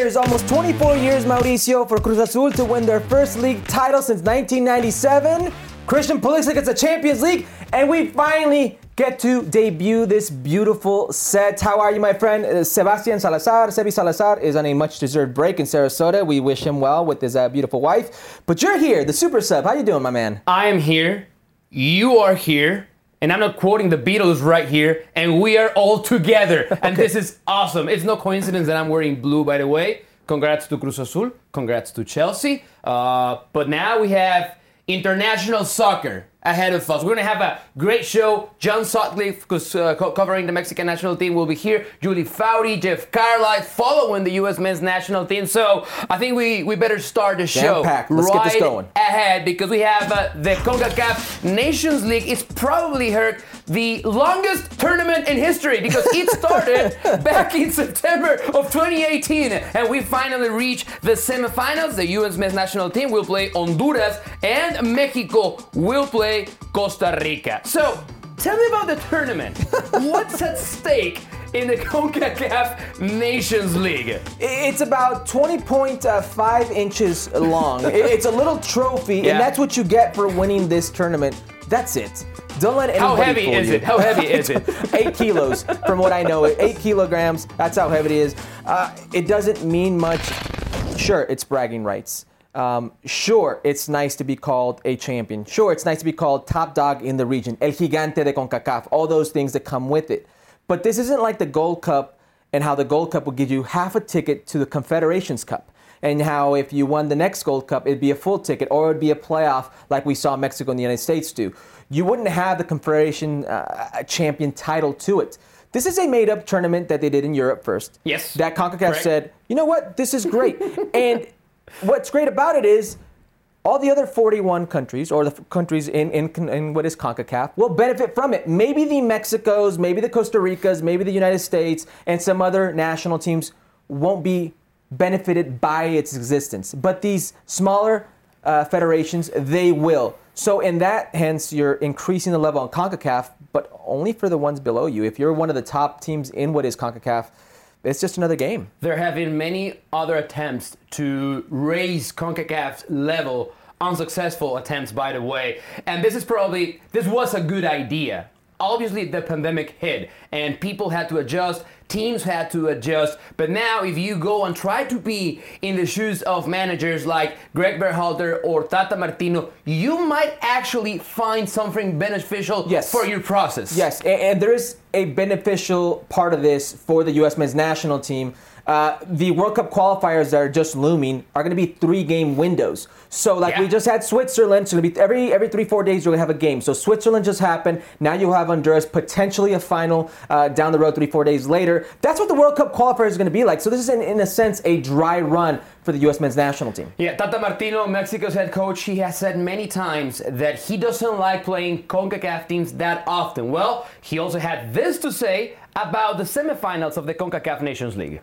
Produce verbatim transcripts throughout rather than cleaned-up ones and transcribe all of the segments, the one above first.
years, almost twenty-four years, Mauricio, for Cruz Azul to win their first league title since nineteen ninety-seven. Christian Pulisic gets a Champions League, and we finally get to debut this beautiful set. How are you, my friend? Uh, Sebastian Salazar, Sebi Salazar, is on a much-deserved break in Sarasota. We wish him well with his uh, beautiful wife. But you're here, the super sub. How you doing, my man? I am here. You are here. And I'm not quoting the Beatles right here. And we are all together. Okay. And this is awesome. It's no coincidence that I'm wearing blue, by the way. Congrats to Cruz Azul. Congrats to Chelsea. Uh, but now we have international soccer ahead of us. We're going to have a great show. John Sutcliffe, uh, co- covering the Mexican national team, will be here. Julie Foudy, Jeff Carlisle, following the U S men's national team. So I think we, we better start the show Jam-packed. Let's right get this going. ahead, because we have uh, the CONCACAF Nations League. It's probably heard the longest tournament in history, because it started back in September of twenty eighteen, and we finally reached the semifinals. The U S men's national team will play Honduras, and Mexico will play Costa Rica. So, tell me about the tournament. What's at stake in the CONCACAF Nations League? It's about twenty point five inches long. It's a little trophy, Yeah. and that's what you get for winning this tournament. That's it. Don't let anybody How heavy fool is you. it? How heavy is it? Eight kilos, from what I know. Eight kilograms, that's how heavy it is. Uh, it doesn't mean much. Sure, it's bragging rights. Um, sure, it's nice to be called a champion. Sure, it's nice to be called top dog in the region. El Gigante de CONCACAF. All those things that come with it. But this isn't like the Gold Cup, and how the Gold Cup will give you half a ticket to the Confederations Cup. And how if you won the next Gold Cup, it'd be a full ticket, or it'd be a playoff like we saw Mexico and the United States do. You wouldn't have the Confederation uh, champion title to it. This is a made-up tournament that they did in Europe first. Yes. That CONCACAF Correct. said, you know what, this is great. And what's great about it is all the other forty-one countries, or the f- countries in, in, in what is CONCACAF, will benefit from it. Maybe the Mexicos, maybe the Costa Ricas, maybe the United States, and some other national teams won't be benefited by its existence. But these smaller uh, federations, they will. So in that, hence, you're increasing the level on CONCACAF, but only for the ones below you. If you're one of the top teams in what is CONCACAF, it's just another game. There have been many other attempts to raise CONCACAF's level, unsuccessful attempts, by the way. And this is probably, this was a good idea. Obviously, the pandemic hit, and people had to adjust, teams had to adjust. But now, if you go and try to be in the shoes of managers like Greg Berhalter or Tata Martino, you might actually find something beneficial Yes. for your process. Yes, and, and there is a beneficial part of this for the U S men's national team. Uh, the World Cup qualifiers that are just looming are going to be three-game windows. So, like Yeah. we just had Switzerland, so it'll be every every three four days you're going to have a game. So Switzerland just happened. Now you'll have Honduras, potentially a final uh, down the road three four days later. That's what the World Cup qualifiers is going to be like. So this is in, in a sense a dry run for the U S men's national team. Yeah, Tata Martino, Mexico's head coach, he has said many times that he doesn't like playing CONCACAF teams that often. Well, he also had this to say about the semifinals of the CONCACAF Nations League.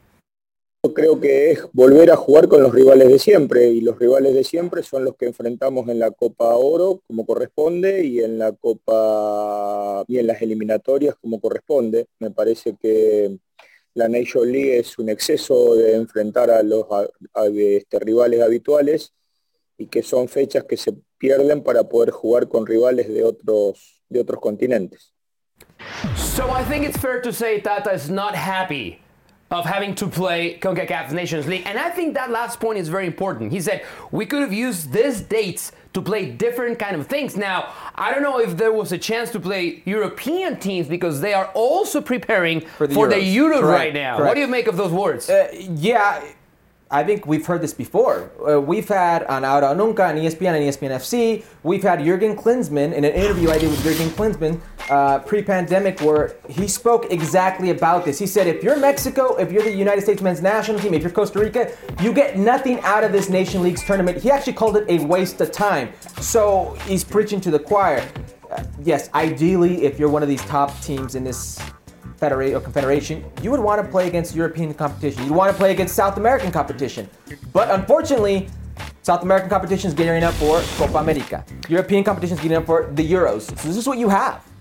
Yo creo que es volver a jugar con los rivales de siempre, y los rivales de siempre son los que enfrentamos en la Copa Oro como corresponde, y en la Copa y en las eliminatorias como corresponde. Me parece que la Nation League es un exceso de enfrentar a los a, a, este, rivales habituales, y que son fechas que se pierden para poder jugar con rivales de otros de otros continentes. So I think it's fair to say Tata is not happy of having to play CONCACAF Nations League. And I think that last point is very important. He said, we could have used these dates to play different kind of things. Now, I don't know if there was a chance to play European teams, because they are also preparing for the, for the Euros Correct. right now. Correct. What do you make of those words? Uh, yeah, I think we've heard this before. Uh, we've had on Ahora o Nunca, on E S P N, and E S P N F C, we've had Jurgen Klinsmann in an interview I did with Jurgen Klinsmann uh, pre-pandemic, where he spoke exactly about this. He said, if you're Mexico, if you're the United States men's national team, if you're Costa Rica, you get nothing out of this Nation Leagues tournament. He actually called it a waste of time. So he's preaching to the choir. Uh, yes, ideally, if you're one of these top teams in this Federation or Confederation, you would want to play against European competition. You'd want to play against South American competition. But unfortunately, South American competition is gearing up for Copa America. European competition is gearing up for the Euros. So this is what you have.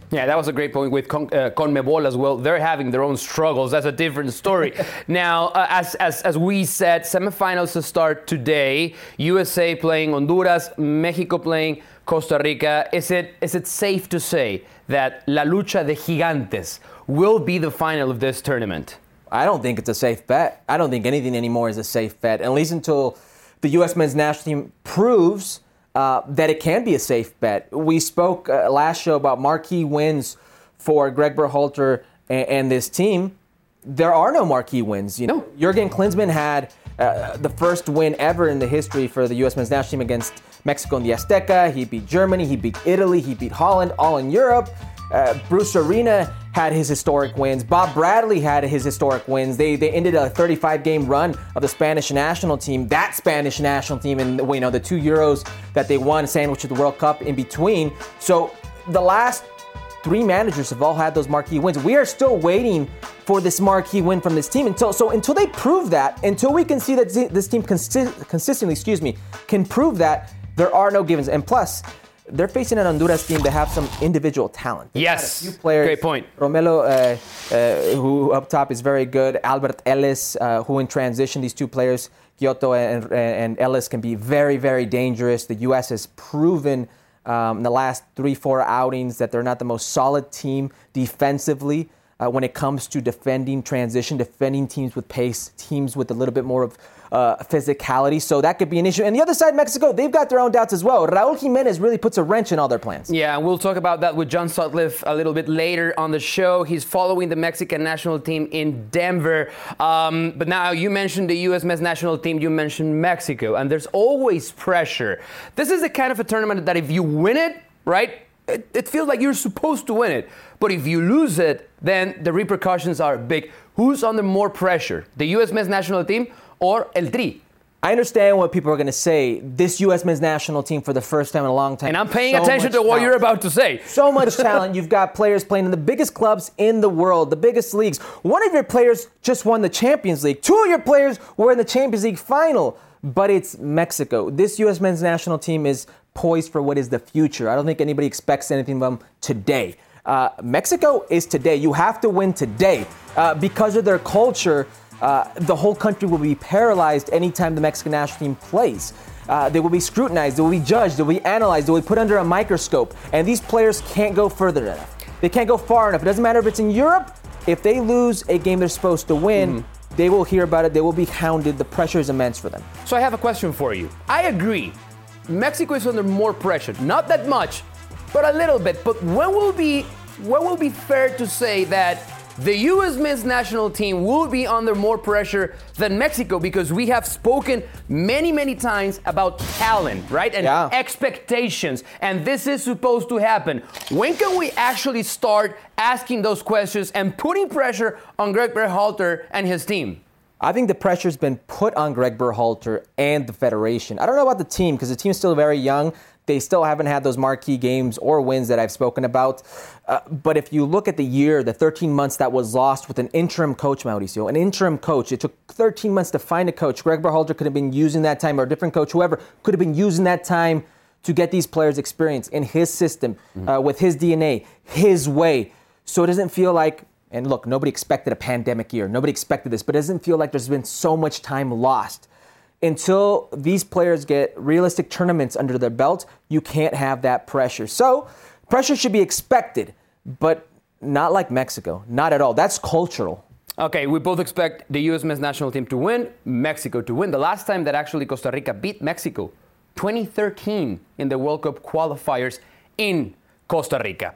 Yeah, that was a great point with Con- uh, CONMEBOL as well. They're having their own struggles. That's a different story. Now, uh, as, as as we said, semifinals to start today. U S A playing Honduras, Mexico playing Costa Rica. Is it is it safe to say that La Lucha de Gigantes will be the final of this tournament? I don't think it's a safe bet. I don't think anything anymore is a safe bet, at least until the U S men's national team proves uh, that it can be a safe bet. We spoke uh, last show about marquee wins for Greg Berhalter and, and this team. There are no marquee wins. You know, no. Jurgen Klinsmann had uh, the first win ever in the history for the U S men's national team against Mexico in the Azteca. He beat Germany, he beat Italy, he beat Holland, all in Europe. Uh, Bruce Arena had his historic wins. Bob Bradley had his historic wins. They they ended a thirty-five game run of the Spanish national team. That Spanish national team, and you know the two Euros that they won, sandwiched with the World Cup in between. So the last three managers have all had those marquee wins. We are still waiting for this marquee win from this team. Until so until they prove that, until we can see that this team consi- consistently, excuse me, can prove that, there are no givens. And plus, they're facing an Honduras team that have some individual talent. They've yes, a few players. Great point. Romelo, uh, uh, who up top is very good. Albert Ellis, uh, who in transition, these two players, Kyoto and, and Ellis, can be very, very dangerous. The U S has proven um, in the last three, four outings that they're not the most solid team defensively uh, when it comes to defending transition, defending teams with pace, teams with a little bit more of Uh, physicality, so that could be an issue. And the other side, Mexico, they've got their own doubts as well. Raul Jimenez really puts a wrench in all their plans. Yeah, and we'll talk about that with John Sutcliffe a little bit later on the show. He's following the Mexican national team in Denver. Um, but now you mentioned the U S men's national team, you mentioned Mexico, and there's always pressure. This is the kind of a tournament that if you win it, right, it, it feels like you're supposed to win it. But if you lose it, then the repercussions are big. Who's under more pressure, the U S men's national team or El Tri? I understand what people are going to say. This U S men's national team for the first time in a long time. And I'm paying so attention to what talent. you're about to say. So much talent. You've got players playing in the biggest clubs in the world, the biggest leagues. One of your players just won the Champions League. Two of your players were in the Champions League final. But it's Mexico. This U S men's national team is poised for what is the future. I don't think anybody expects anything from them today. Uh, Mexico is today. You have to win today. Uh, because of their culture, Uh, the whole country will be paralyzed anytime the Mexican national team plays. Uh, they will be scrutinized, they will be judged, they will be analyzed, they will be put under a microscope. And these players can't go further enough. They can't go far enough. It doesn't matter if it's in Europe. If they lose a game they're supposed to win, mm-hmm. they will hear about it. They will be hounded. The pressure is immense for them. So I have a question for you. I agree. Mexico is under more pressure. Not that much, but a little bit. But when will be when will be fair to say that the U S men's national team will be under more pressure than Mexico, because we have spoken many, many times about talent, right? And yeah. expectations. And this is supposed to happen. When can we actually start asking those questions and putting pressure on Greg Berhalter and his team? I think the pressure's been put on Greg Berhalter and the Federation. I don't know about the team, because the team's still very young. They still haven't had those marquee games or wins that I've spoken about. Uh, but if you look at the year, the thirteen months that was lost with an interim coach, Mauricio, an interim coach, it took thirteen months to find a coach. Greg Berhalter could have been using that time, or a different coach, whoever, could have been using that time to get these players experience in his system, mm-hmm. uh, with his D N A, his way. So it doesn't feel like, and look, nobody expected a pandemic year. Nobody expected this, but it doesn't feel like there's been so much time lost. Until these players get realistic tournaments under their belt, you can't have that pressure. So pressure should be expected, but not like Mexico. Not at all. That's cultural. Okay, we both expect the U S men's national team to win, Mexico to win. The last time that actually Costa Rica beat Mexico, twenty thirteen in the World Cup qualifiers in Costa Rica.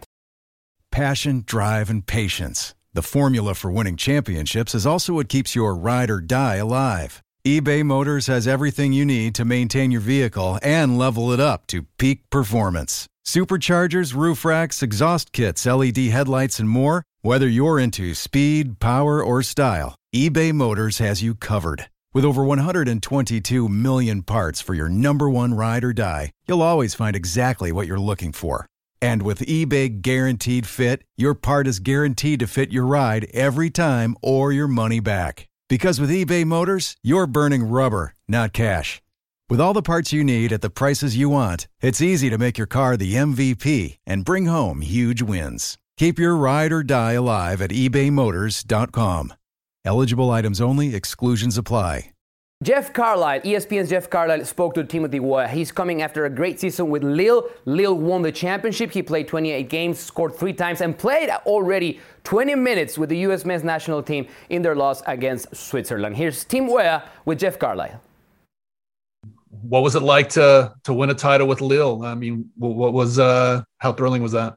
Passion, drive, and patience. The formula for winning championships is also what keeps your ride or die alive. eBay Motors has everything you need to maintain your vehicle and level it up to peak performance. Superchargers, roof racks, exhaust kits, L E D headlights, and more. Whether you're into speed, power, or style, eBay Motors has you covered. With over one hundred twenty-two million parts for your number one ride or die, you'll always find exactly what you're looking for. And with eBay Guaranteed Fit, your part is guaranteed to fit your ride every time or your money back. Because with eBay Motors, you're burning rubber, not cash. With all the parts you need at the prices you want, it's easy to make your car the M V P and bring home huge wins. Keep your ride or die alive at ebay motors dot com. Eligible items only. Exclusions apply. Jeff Carlisle, E S P N's Jeff Carlisle spoke to Timothy Weah. He's coming after a great season with Lille. Lille won the championship. He played twenty-eight games, scored three times, and played already twenty minutes with the U S men's national team in their loss against Switzerland. Here's Tim Weah with Jeff Carlisle. What was it like to to win a title with Lille? I mean, what was uh, how thrilling was that?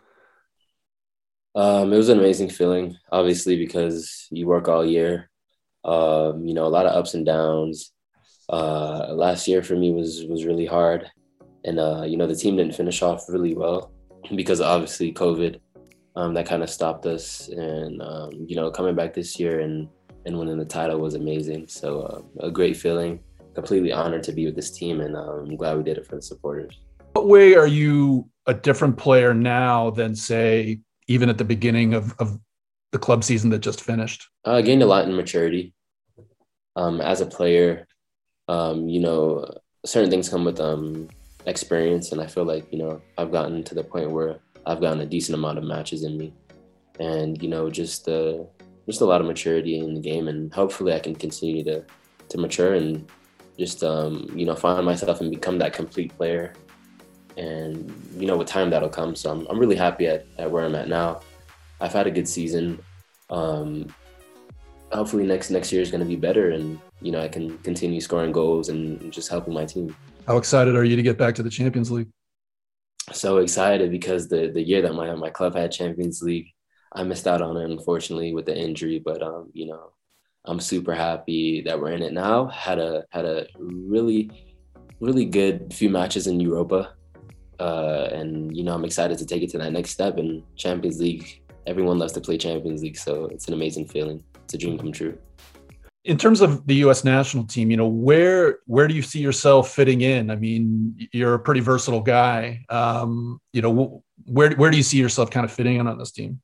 Um, it was an amazing feeling, obviously, because you work all year. Um, you know, a lot of ups and downs. Uh, last year for me was was really hard. And, uh, you know, the team didn't finish off really well because obviously COVID, um, that kind of stopped us. And, um, you know, coming back this year and, and winning the title was amazing. So uh, a great feeling, completely honored to be with this team. And um, I'm glad we did it for the supporters. What way are you a different player now than, say, even at the beginning of, of the club season that just finished? I gained a lot in maturity. Um, as a player, um, you know, certain things come with um, experience. And I feel like, you know, I've gotten to the point where I've gotten a decent amount of matches in me. And, you know, just uh, just a lot of maturity in the game. And hopefully I can continue to, to mature and just, um, you know, find myself and become that complete player. And, you know, with time that'll come. So I'm, I'm really happy at, at where I'm at now. I've had a good season. Um, hopefully next next year is going to be better. And, you know, I can continue scoring goals and just helping my team. How excited are you to get back to the Champions League? So excited because the, the year that my, my club had Champions League, I missed out on it, unfortunately, with the injury. But, um, you know, I'm super happy that we're in it now. Had a, had a really, really good few matches in Europa. Uh, and, you know, I'm excited to take it to that next step. And Champions League, everyone loves to play Champions League. So it's an amazing feeling. It's a dream come true. In terms of the U S national team, you know, where where do you see yourself fitting in? I mean, you're a pretty versatile guy. Um, you know, where where do you see yourself kind of fitting in on this team?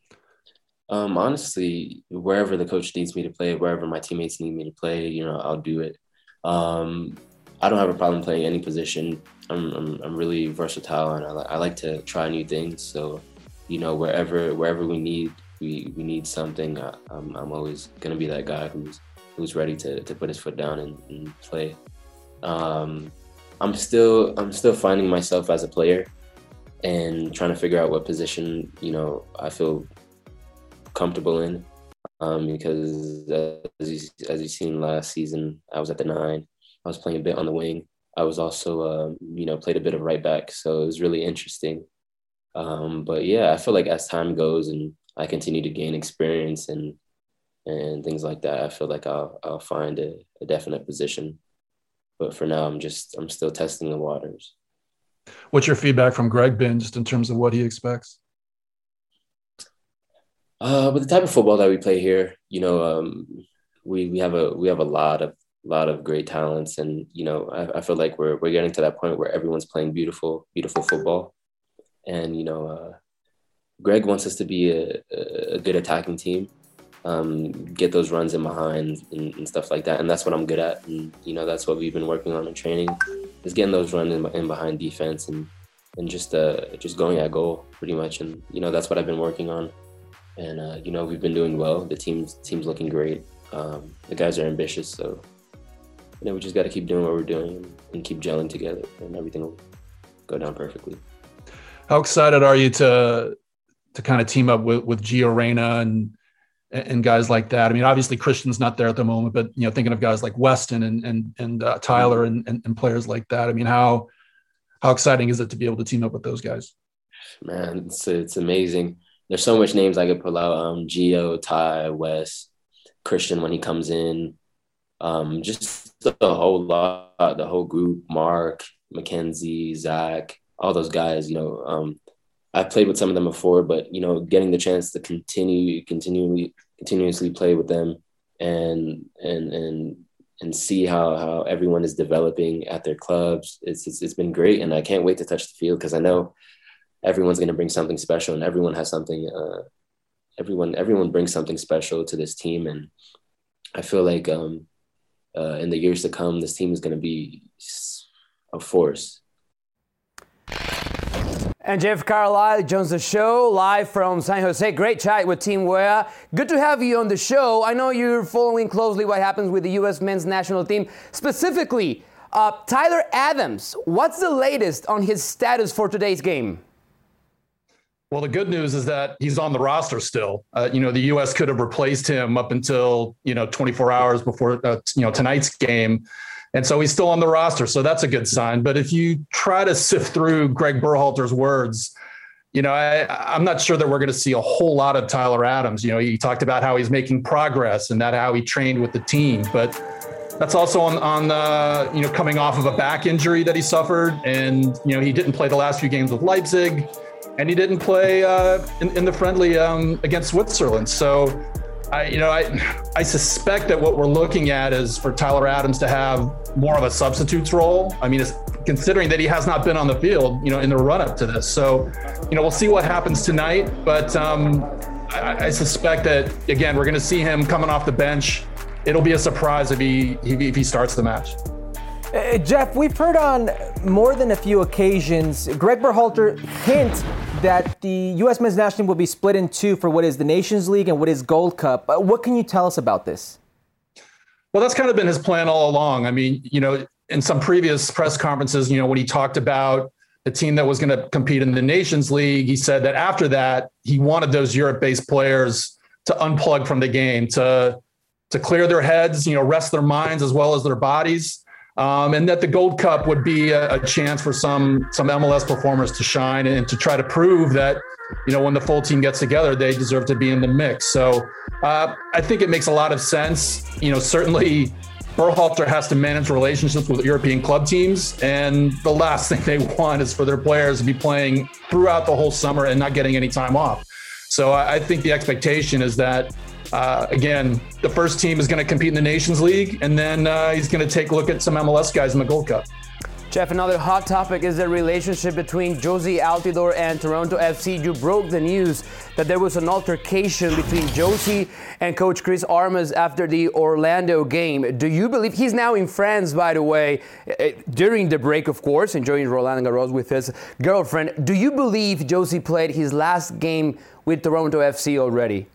Um, honestly, wherever the coach needs me to play, wherever my teammates need me to play, you know, I'll do it. Um, I don't have a problem playing any position. I'm I'm, I'm really versatile, and I, li- I like to try new things. So, you know, wherever wherever we need we, we need something, I, I'm I'm always gonna be that guy who's who's ready to, to put his foot down and, and play. Um, I'm still I'm still finding myself as a player and trying to figure out what position, you know, I feel comfortable in. Um, because as you, as you've seen last season, I was at the nine. I was playing a bit on the wing. I was also, um, you know, played a bit of right back. So it was really interesting. Um, but yeah, I feel like as time goes and I continue to gain experience and and things like that, I feel like I'll I'll find a, a definite position. But for now, I'm just I'm still testing the waters. What's your feedback from Greg been just in terms of what he expects? Uh, but the type of football that we play here, you know, um, we we have a we have a lot of lot of great talents, and you know, I, I feel like we're we're getting to that point where everyone's playing beautiful beautiful football, and you know, uh, Greg wants us to be a, a good attacking team. Um, get those runs in behind and, and stuff like that. And that's what I'm good at. And, you know, that's what we've been working on in training, is getting those runs in, in behind defense and, and just, uh, just going at goal pretty much. And, you know, that's what I've been working on. And, uh, you know, we've been doing well. The team's, team's looking great. Um, the guys are ambitious. So, you know, we just got to keep doing what we're doing and, and keep gelling together, and everything will go down perfectly. How excited are you to, to kind of team up with, with Gio Reyna and, and guys like that? I mean, obviously Christian's not there at the moment, but, you know, thinking of guys like Weston and, and, and uh, Tyler and, and, and players like that. I mean, how, how exciting is it to be able to team up with those guys? Man, it's, it's amazing. There's so much names I could pull out. Um, Gio, Ty, Wes, Christian, when he comes in, um, just the whole lot, the whole group, Mark, Mackenzie, Zach, all those guys, you know, um, I've played with some of them before, but, you know, getting the chance to continue, continually, continuously play with them and, and, and, and see how, how everyone is developing at their clubs. It's, it's, it's been great. And I can't wait to touch the field, because I know everyone's going to bring something special, and everyone has something, uh, everyone, everyone brings something special to this team. And I feel like um, uh, in the years to come, this team is going to be a force. And Jeff Carlisle joins the show live from San Jose. Great chat with Team W E A. Good to have you on the show. I know you're following closely what happens with the U S men's national team. Specifically, uh, Tyler Adams. What's the latest on his status for today's game? Well, the good news is that he's on the roster still. Uh, you know, the U S could have replaced him up until, you know, twenty-four hours before, uh, you know, tonight's game. And so he's still on the roster. So that's a good sign. But if you try to sift through Greg Berhalter's words, you know, I, I'm not sure that we're going to see a whole lot of Tyler Adams. You know, he talked about how he's making progress and that how he trained with the team. But that's also on, on uh, you know, coming off of a back injury that he suffered. And, you know, he didn't play the last few games with Leipzig. And he didn't play uh, in, in the friendly um, against Switzerland. So, I, you know, I, I suspect that what we're looking at is for Tyler Adams to have more of a substitutes role. I mean, it's, considering that he has not been on the field, you know, in the run up to this. So, you know, we'll see what happens tonight. But um, I, I suspect that, again, we're going to see him coming off the bench. It'll be a surprise if he, if he starts the match. Uh, Jeff, we've heard on more than a few occasions Greg Berhalter hint that the U S men's national team will be split in two for what is the Nations League and what is Gold Cup. Uh, what can you tell us about this? Well, that's kind of been his plan all along. I mean, you know, in some previous press conferences, you know, when he talked about the team that was going to compete in the Nations League, he said that after that, he wanted those Europe-based players to unplug from the game, to, to clear their heads, you know, rest their minds as well as their bodies. Um, and that the Gold Cup would be a, a chance for some some M L S performers to shine and to try to prove that, you know, when the full team gets together, they deserve to be in the mix. So uh, I think it makes a lot of sense. You know, certainly Berhalter has to manage relationships with European club teams. And the last thing they want is for their players to be playing throughout the whole summer and not getting any time off. So I, I think the expectation is that Uh, again, the first team is going to compete in the Nations League, and then uh, he's going to take a look at some M L S guys in the Gold Cup. Jeff, another hot topic is the relationship between Jozy Altidore and Toronto F C. You broke the news that there was an altercation between Jozy and Coach Chris Armas after the Orlando game. Do you believe he's now in France, by the way, during the break, of course, enjoying Roland Garros with his girlfriend? Do you believe Jozy played his last game with Toronto F C already?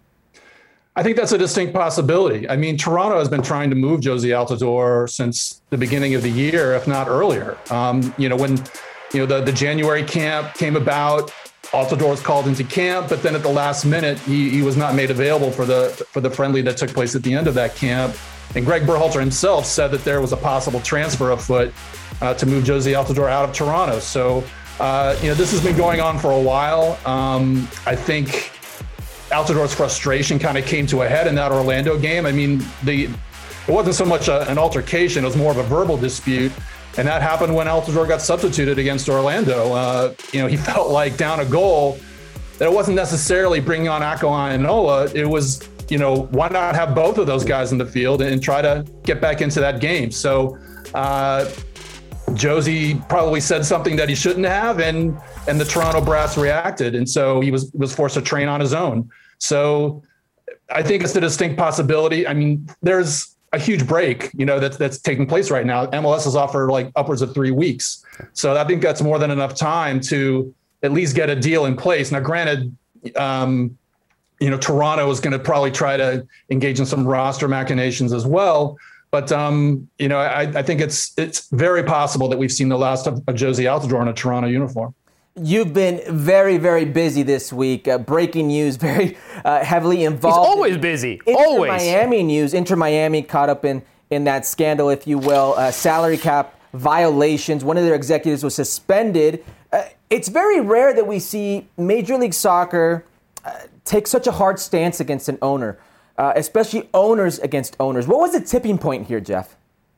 I think that's a distinct possibility. I mean, Toronto has been trying to move Jozy Altidore since the beginning of the year, if not earlier. Um, you know, when you know the, the January camp came about, Altidore was called into camp, but then at the last minute, he, he was not made available for the for the friendly that took place at the end of that camp. And Greg Berhalter himself said that there was a possible transfer afoot uh, to move Jozy Altidore out of Toronto. So, uh, you know, this has been going on for a while. Um, I think Altidore's frustration kind of came to a head in that Orlando game. I mean, the it wasn't so much a, an altercation, it was more of a verbal dispute. And that happened when Altidore got substituted against Orlando. Uh, you know, he felt like down a goal that it wasn't necessarily bringing on Ako Ainola. It was, you know, why not have both of those guys in the field and try to get back into that game? So uh, Jozy probably said something that he shouldn't have, and and the Toronto brass reacted, and so he was was forced to train on his own. So I think it's a distinct possibility. I mean, there's a huge break, you know, that's that's taking place right now. M L S has offered like upwards of three weeks, so I think that's more than enough time to at least get a deal in place. Now, granted, um, you know, Toronto is going to probably try to engage in some roster machinations as well. But, um, you know, I, I think it's it's very possible that we've seen the last of, of Jozy Altidore in a Toronto uniform. You've been very, very busy this week. Uh, breaking news, very uh, heavily involved. He's always busy. Inter always. Miami news. Inter Miami caught up in, in that scandal, if you will. Uh, salary cap violations. One of their executives was suspended. Uh, it's very rare that we see Major League Soccer uh, take such a hard stance against an owner. Uh, especially owners against owners. What was the tipping point here, Jeff?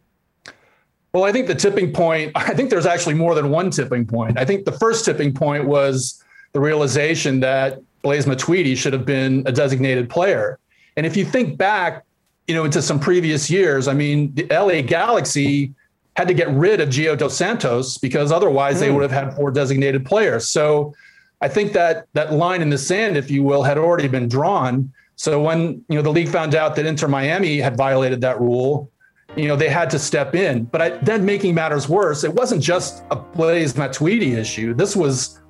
Well, I think the tipping point, I think there's actually more than one tipping point. I think the first tipping point was the realization that Blaise Matuidi should have been a designated player. And if you think back, you know, into some previous years, I mean, the L A Galaxy had to get rid of Gio Dos Santos because otherwise mm. they would have had four designated players. So I think that that line in the sand, if you will, had already been drawn. So when, you know, the league found out that Inter Miami had violated that rule, you know, they had to step in. But I, then making matters worse, it wasn't just a Blaise Matuidi issue. This was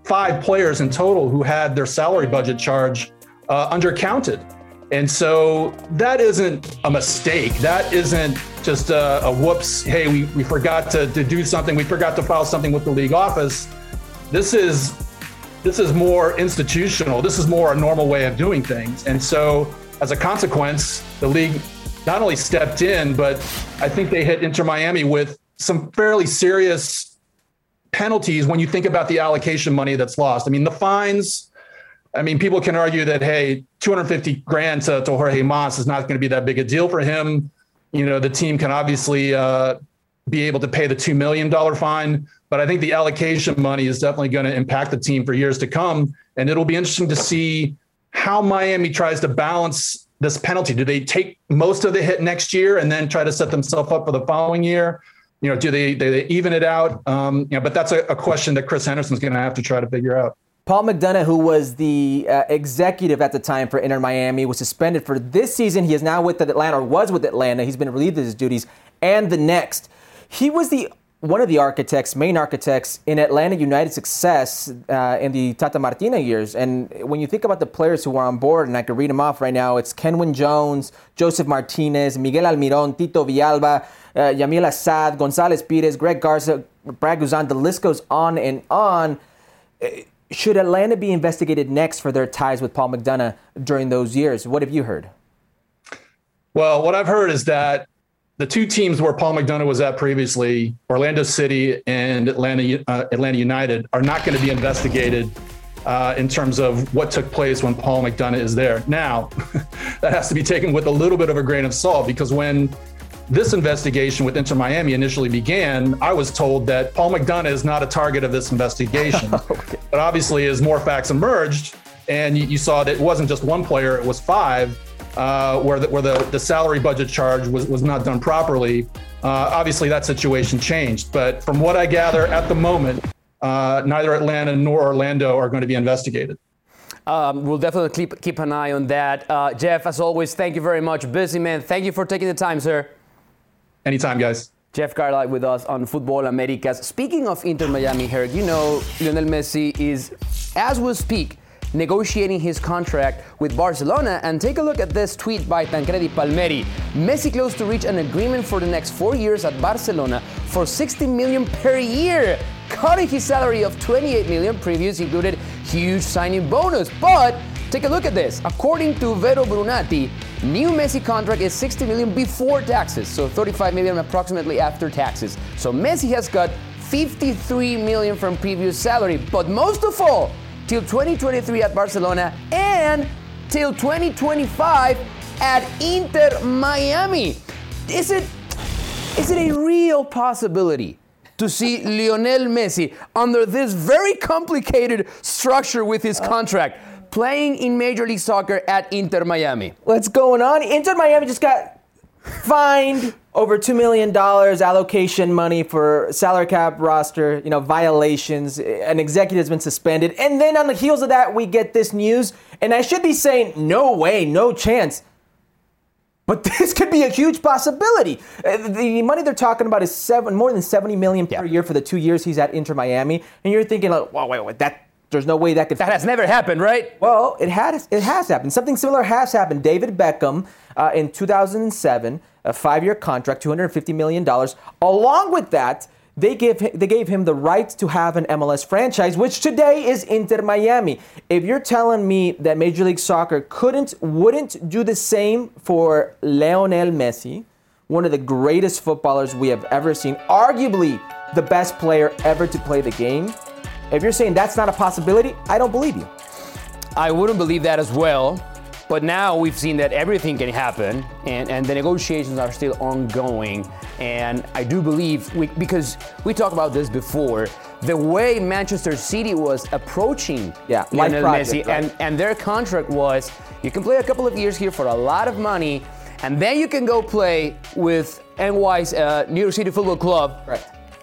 five players in total who had their salary budget charge uh, undercounted. And so that isn't a mistake. That isn't just a, a whoops, hey, we, we forgot to, to do something. We forgot to file something with the league office. This is this is more institutional. This is more a normal way of doing things. And so as a consequence, the league not only stepped in, but I think they hit Inter Miami with some fairly serious penalties when you think about the allocation money that's lost. I mean, the fines, I mean, people can argue that, hey, two hundred fifty grand to, to Jorge Mas is not going to be that big a deal for him. You know, the team can obviously uh, be able to pay the two million dollars fine, but I think the allocation money is definitely going to impact the team for years to come. And it'll be interesting to see how Miami tries to balance this penalty. Do they take most of the hit next year and then try to set themselves up for the following year? You know, do they, they, they even it out? Um, you know, but that's a, a question that Chris Henderson's going to have to try to figure out. Paul McDonough, who was the uh, executive at the time for Inter Miami, was suspended for this season. He is now with Atlanta, or was with Atlanta. He's been relieved of his duties. And the next, he was the one of the architects, main architects in Atlanta United's success uh, in the Tata Martino years. And when you think about the players who were on board, and I can read them off right now, it's Kenwin Jones, Joseph Martinez, Miguel Almiron, Tito Villalba, uh, Yamil Assad, Gonzalez Pires, Greg Garza, Brad Guzan. The list goes on and on. Should Atlanta be investigated next for their ties with Paul McDonough during those years? What have you heard? Well, what I've heard is that the two teams where Paul McDonough was at previously, Orlando City and Atlanta, uh, Atlanta United, are not going to be investigated uh, in terms of what took place when Paul McDonough is there. Now, that has to be taken with a little bit of a grain of salt, because when this investigation with Inter Miami initially began, I was told that Paul McDonough is not a target of this investigation. Okay. But obviously, as more facts emerged, and you, you saw that it wasn't just one player, it was five, uh, where, the, where the, the salary budget charge was, was not done properly, uh, obviously that situation changed. But from what I gather at the moment, uh, neither Atlanta nor Orlando are going to be investigated. Um, we'll definitely keep, keep an eye on that. Uh, Jeff, as always, thank you very much. Busy man, thank you for taking the time, sir. Anytime, guys. Jeff Carlisle with us on Football Americas. Speaking of Inter Miami, Herc, you know Lionel Messi is, as we speak, negotiating his contract with Barcelona. And take a look at this tweet by Tancredi Palmeri. Messi close to reach an agreement for the next four years at Barcelona for sixty million per year, cutting his salary of twenty-eight million. Previous included huge signing bonus. But take a look at this. According to Vero Brunati, new Messi contract is sixty million before taxes, so thirty-five million approximately after taxes. So Messi has got fifty-three million from previous salary, but most of all, till twenty twenty-three at Barcelona and till twenty twenty-five at Inter Miami. Is it, is it a real possibility to see Lionel Messi under this very complicated structure with his contract, playing in Major League Soccer at Inter Miami? What's going on? Inter Miami just got fined over two million dollars allocation money for salary cap roster, you know, violations. An executive has been suspended. And then on the heels of that, we get this news. And I should be saying, no way, no chance. But this could be a huge possibility. Uh, the money they're talking about is seven, more than seventy million dollars per yeah. year for the two years he's at Inter Miami. And you're thinking, like, whoa, wait, wait, that... There's no way that could... That has never happened, right? Well, it has, it has happened. Something similar has happened. David Beckham, uh, in two thousand seven, a five-year contract, two hundred fifty million dollars. Along with that, they gave, they gave him the right to have an M L S franchise, which today is Inter Miami. If you're telling me that Major League Soccer couldn't, wouldn't do the same for Lionel Messi, one of the greatest footballers we have ever seen, arguably the best player ever to play the game, if you're saying that's not a possibility, I don't believe you. I wouldn't believe that as well. But now we've seen that everything can happen, and, and the negotiations are still ongoing. And I do believe, we, because we talked about this before, the way Manchester City was approaching yeah, Lionel project, Messi, right? and, and their contract was, you can play a couple of years here for a lot of money, and then you can go play with N Y's uh, New York City Football Club. Right.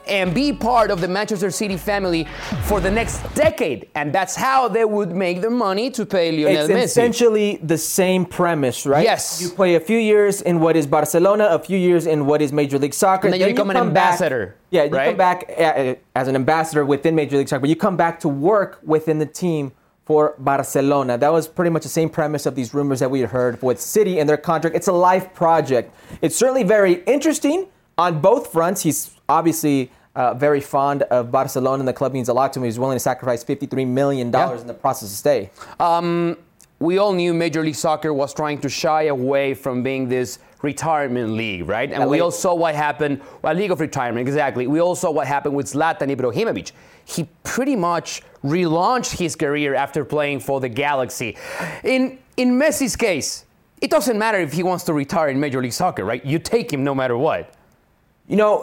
and be part of the Manchester City family for the next decade. And that's how they would make their money to pay Lionel it's Messi. It's essentially the same premise, right? Yes. You play a few years in what is Barcelona, a few years in what is Major League Soccer. And then you then become you an come ambassador. Back, yeah, you right? come back as an ambassador within Major League Soccer, but you come back to work within the team for Barcelona. That was pretty much the same premise of these rumors that we had heard with City and their contract. It's a life project. It's certainly very interesting on both fronts. He's obviously uh, very fond of Barcelona, and the club means a lot to him. He's willing to sacrifice fifty-three million dollars yeah. in the process to stay. Um, we all knew Major League Soccer was trying to shy away from being this retirement league, right? And that we league. all saw what happened, well, League of Retirement, exactly. We all saw what happened with Zlatan Ibrahimovic. He pretty much relaunched his career after playing for the Galaxy. In in Messi's case, it doesn't matter if he wants to retire in Major League Soccer, right? You take him no matter what. You know,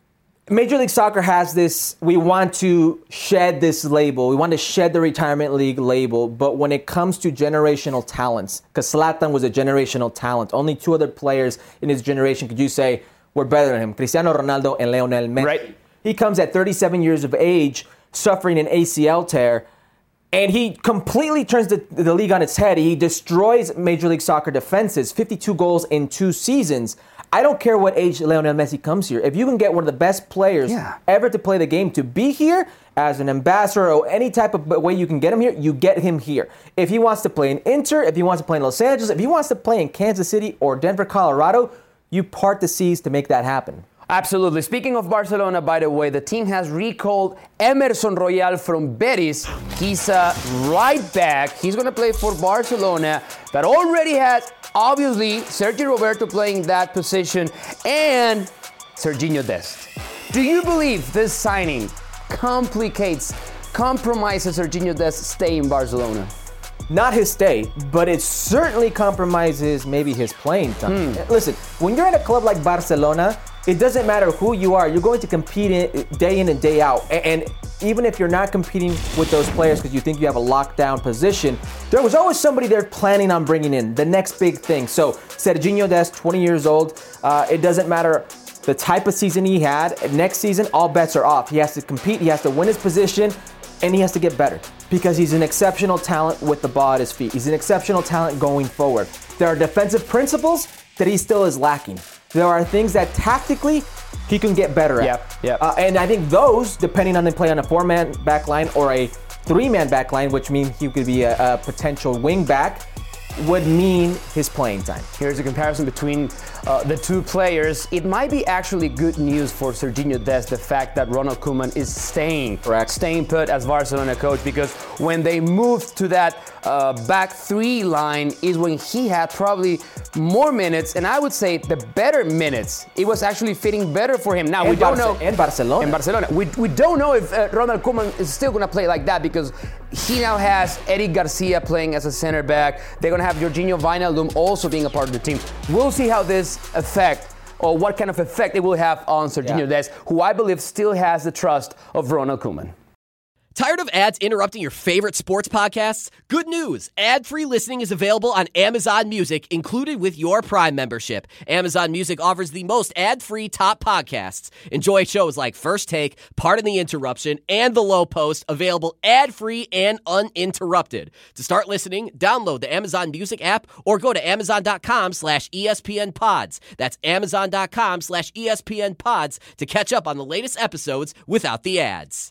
Major League Soccer has this, we want to shed this label. We want to shed the retirement league label. But when it comes to generational talents, because Zlatan was a generational talent, only two other players in his generation could you say were better than him, Cristiano Ronaldo and Lionel Messi. Right. He comes at thirty-seven years of age, suffering an A C L tear, and he completely turns the, the league on its head. He destroys Major League Soccer defenses, fifty-two goals in two seasons. I don't care what age Lionel Messi comes here. If you can get one of the best players yeah. ever to play the game to be here as an ambassador or any type of way you can get him here, you get him here. If he wants to play in Inter, if he wants to play in Los Angeles, if he wants to play in Kansas City or Denver, Colorado, you part the seas to make that happen. Absolutely. Speaking of Barcelona, by the way, the team has recalled Emerson Royal from Betis. He's a right back. He's going to play for Barcelona, that already has, obviously, Sergio Roberto playing that position and Sergiño Dest. Do you believe this signing complicates, compromises Sergiño Dest's stay in Barcelona? Not his stay, but it certainly compromises maybe his playing time. Hmm. Listen, when you're at a club like Barcelona, it doesn't matter who you are. You're going to compete in, day in and day out. And even if you're not competing with those players because you think you have a lockdown position, there was always somebody there planning on bringing in the next big thing. So Sergiño Dest, twenty years old, uh, it doesn't matter the type of season he had. Next season, all bets are off. He has to compete. He has to win his position. And he has to get better because he's an exceptional talent with the ball at his feet. He's an exceptional talent going forward. There are defensive principles that he still is lacking. There are things that tactically he can get better at. Yep, yep. Uh, and I think those, depending on they play on a four-man back line or a three-man back line, which means he could be a, a potential wing back, would mean his playing time. Here's a comparison between uh, the two players. It might be actually good news for Sergiño Dest, the fact that Ronald Koeman is staying, Correct. staying put as Barcelona coach, because when they moved to that uh, back three line is when he had probably more minutes, and I would say the better minutes. It was actually fitting better for him. Now, and we don't Barce- know. And Barcelona. In Barcelona. We, we don't know if uh, Ronald Koeman is still going to play like that because he now has Eric Garcia playing as a center back. They're going to have Jorginho Wijnaldum also being a part of the team. We'll see how this affect or what kind of effect it will have on Sergiño yeah. Dest, who I believe still has the trust of Ronald Koeman. Tired of ads interrupting your favorite sports podcasts? Good news! Ad-free listening is available on Amazon Music, included with your Prime membership. Amazon Music offers the most ad-free top podcasts. Enjoy shows like First Take, Pardon the Interruption, and The Low Post, available ad-free and uninterrupted. To start listening, download the Amazon Music app or go to amazon.com slash ESPN pods. That's amazon.com slash ESPN pods to catch up on the latest episodes without the ads.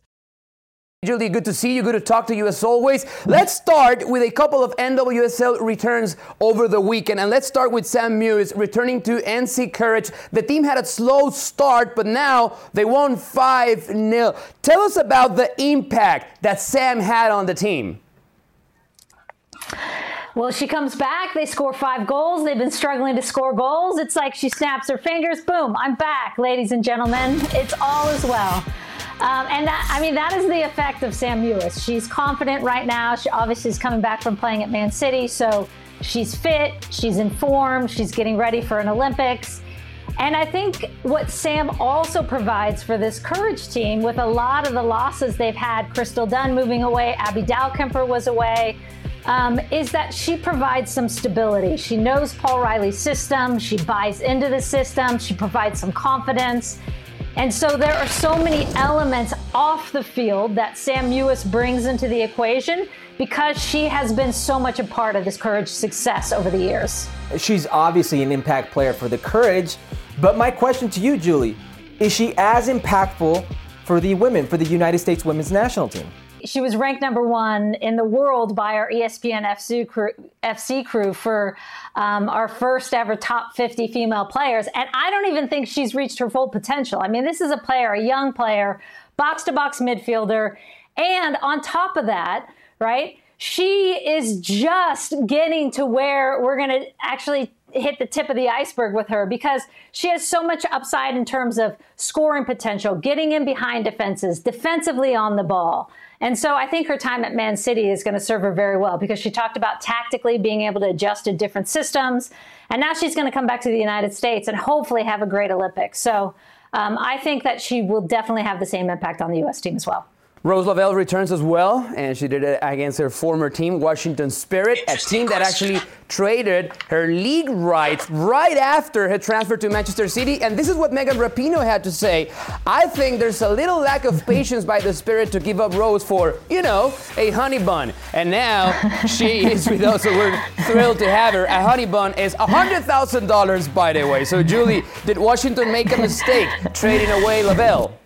Julie, good to see you. Good to talk to you as always. Let's start with a couple of N W S L returns over the weekend. And let's start with Sam Mewis returning to N C Courage. The team had a slow start, but now they won five nil. Tell us about the impact that Sam had on the team. Well, she comes back. They score five goals. They've been struggling to score goals. It's like she snaps her fingers. Boom, I'm back, ladies and gentlemen. It's all as well. Um, and that, I mean, that is the effect of Sam Mewis. She's confident right now. She obviously is coming back from playing at Man City. So she's fit, she's informed, she's getting ready for an Olympics. And I think what Sam also provides for this Courage team, with a lot of the losses they've had, Crystal Dunn moving away, Abby Dalkemper was away, um, is that she provides some stability. She knows Paul Riley's system. She buys into the system. She provides some confidence. And so there are so many elements off the field that Sam Mewis brings into the equation because she has been so much a part of this Courage success over the years. She's obviously an impact player for the Courage, but my question to you, Julie, is she as impactful for the women, for the United States women's national team? She was ranked number one in the world by our E S P N F C crew, F C crew for um, our first ever top fifty female players. And I don't even think she's reached her full potential. I mean, this is a player, a young player, box-to-box midfielder. And on top of that, right, she is just getting to where we're going to actually hit the tip of the iceberg with her because she has so much upside in terms of scoring potential, getting in behind defenses, defensively on the ball. And so I think her time at Man City is going to serve her very well because she talked about tactically being able to adjust to different systems. And now she's going to come back to the United States and hopefully have a great Olympics. So um, I think that she will definitely have the same impact on the U S team as well. Rose Lavelle returns as well, and she did it against her former team, Washington Spirit, a team that actually traded her league rights right after her transfer to Manchester City. And this is what Megan Rapinoe had to say. I think there's a little lack of patience by the Spirit to give up Rose for, you know, a honey bun. And now she is with us, so we're thrilled to have her. A honey bun is one hundred thousand dollars, by the way. So, Julie, did Washington make a mistake trading away Lavelle?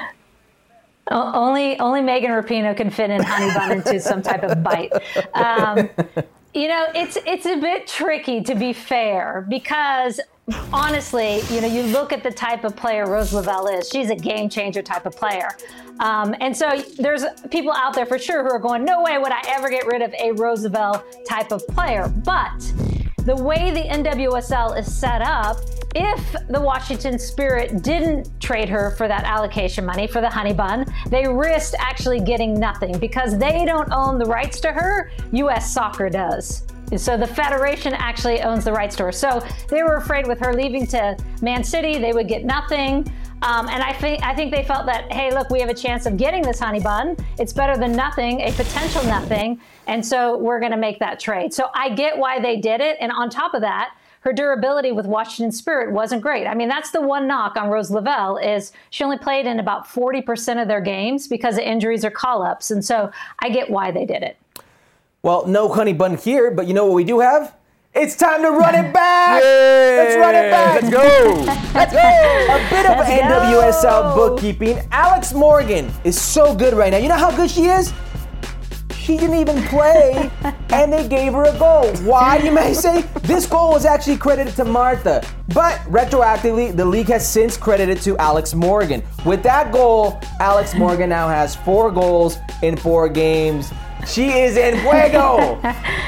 Only only Megan Rapinoe can fit in honey bun into some type of bite. Um, you know, it's it's a bit tricky, to be fair, because honestly, you know, you look at the type of player Rose Lavelle is. She's a game changer type of player. Um, and so there's people out there for sure who are going, no way would I ever get rid of a Rose Lavelle type of player. But the way the N W S L is set up, if the Washington Spirit didn't trade her for that allocation money, for the honey bun, they risked actually getting nothing because they don't own the rights to her. U S Soccer does. So the Federation actually owns the rights to her. So they were afraid with her leaving to Man City, they would get nothing. Um, and I think I think they felt that, hey, look, we have a chance of getting this honey bun. It's better than nothing, a potential nothing. And so we're going to make that trade. So I get why they did it. And on top of that, her durability with Washington Spirit wasn't great. I mean, that's the one knock on Rose Lavelle is she only played in about forty percent of their games because of injuries or call-ups. And so I get why they did it. Well, no honey bun here, but you know what we do have? It's time to run it back! Yay! Let's run it back! Let's go! Let's go! A bit of Let's N W S L go. bookkeeping. Alex Morgan is so good right now. You know how good she is? She didn't even play, and they gave her a goal. Why, you may say? This goal was actually credited to Martha, but retroactively, the league has since credited to Alex Morgan. With that goal, Alex Morgan now has four goals in four games. She is en fuego!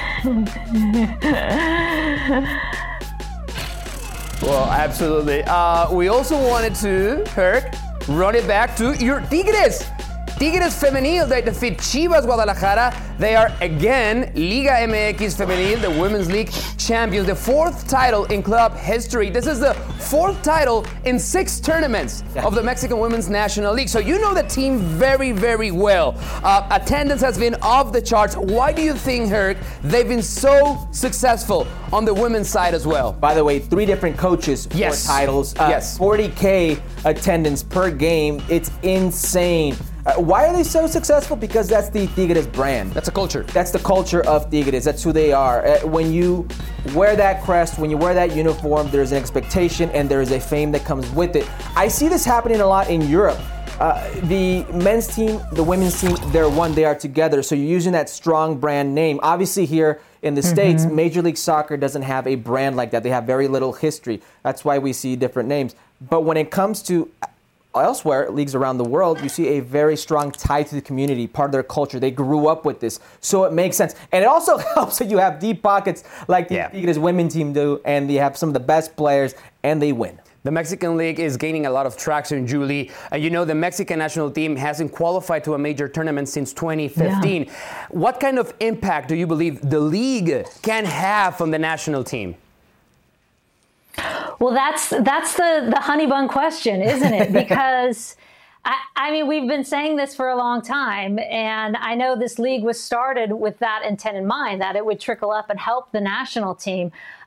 Well, absolutely. Uh, we also wanted to, Herc, run it back to your Tigres. Tigres Femenil, they defeat Chivas Guadalajara. They are again Liga M X Femenil, the Women's League champions, the fourth title in club history. This is the fourth title in six tournaments of the Mexican Women's National League. So you know the team very, very well. Uh, attendance has been off the charts. Why do you think, Herc, they've been so successful on the women's side as well? By the way, three different coaches for Yes. titles. Uh, Yes. forty K attendance per game. It's insane. Uh, why are they so successful? Because that's the Tigres brand. That's a culture. That's the culture of Tigres. That's who they are. Uh, when you wear that crest, when you wear that uniform, there's an expectation and there is a fame that comes with it. I see this happening a lot in Europe. Uh, the men's team, the women's team, they're one, they are together. So you're using that strong brand name. Obviously here in the mm-hmm. States, Major League Soccer doesn't have a brand like that. They have very little history. That's why we see different names. But when it comes to elsewhere, leagues around the world, you see a very strong tie to the community, part of their culture. They grew up with this, so it makes sense. And it also helps that you have deep pockets like the Yeah. Tigres women team do, and they have some of the best players, and they win. The Mexican League is gaining a lot of traction, Julie. Uh, you know, the Mexican national team hasn't qualified to a major tournament since twenty fifteen. Yeah. What kind of impact do you believe the league can have on the national team? Well, that's that's the, the honey bun question, isn't it? Because, I, I mean, we've been saying this for a long time, and I know this league was started with that intent in mind, that it would trickle up and help the national team.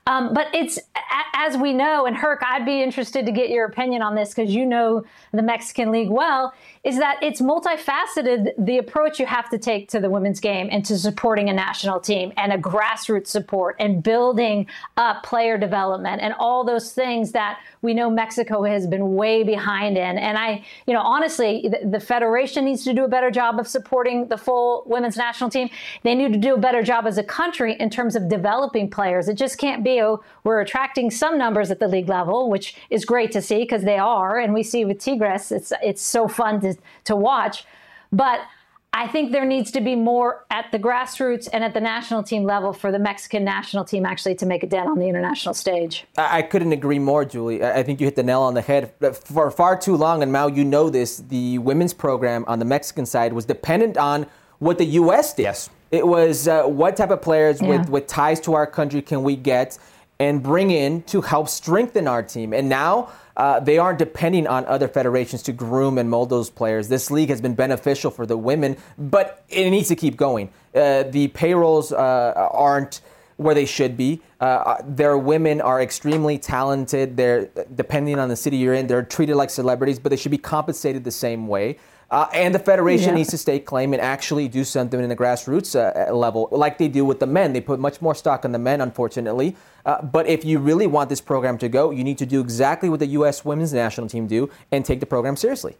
Um, but it's, as we know, and Herc, I'd be interested to get your opinion on this because you know the Mexican League well, is that it's multifaceted, the approach you have to take to the women's game and to supporting a national team and a grassroots support and building up player development and all those things that we know Mexico has been way behind in. And I, you know, honestly, the, the Federation needs to do a better job of supporting the full women's national team. They need to do a better job as a country in terms of developing players. It just can't be, oh, we're attracting some numbers at the league level, which is great to see because they are. And we see with Tigres, it's it's so fun to, to watch. But I think there needs to be more at the grassroots and at the national team level for the Mexican national team actually to make a dent on the international stage. I couldn't agree more, Julie. I think you hit the nail on the head. For far too long, and Mao, you know this, the women's program on the Mexican side was dependent on what the U S did. Yes. It was uh, what type of players Yeah. with, with ties to our country can we get and bring in to help strengthen our team. And now uh, they aren't depending on other federations to groom and mold those players. This league has been beneficial for the women, but it needs to keep going. Uh, the payrolls uh, aren't where they should be. Uh, their women are extremely talented. They're, depending on the city you're in, they're treated like celebrities, but they should be compensated the same way. Uh, and the federation Yeah. needs to stake claim and actually do something in the grassroots uh, level, like they do with the men. They put much more stock on the men, unfortunately. Uh, but if you really want this program to go, you need to do exactly what the U S women's national team do and take the program seriously.